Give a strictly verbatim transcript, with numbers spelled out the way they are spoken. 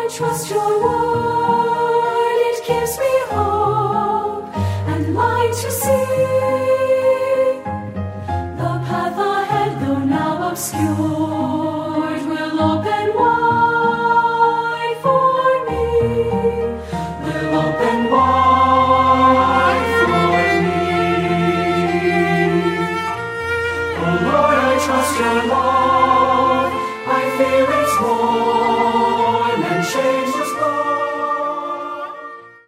trust your word, it gives me hope and light to see. The path ahead, though now obscured, will open wide for me. Will open wide for me. Oh Lord, I trust your love. I fear it's warm and changeless.